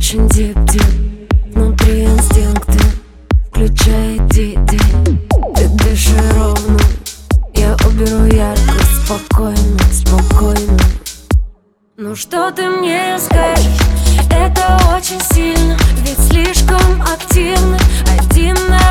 очень дип-дип, внутри инстинкты, включай иди. Ты дыши ровно, я уберу яркость, спокойно. Ну что ты мне скажешь? Это очень сильно, ведь слишком активно. Один на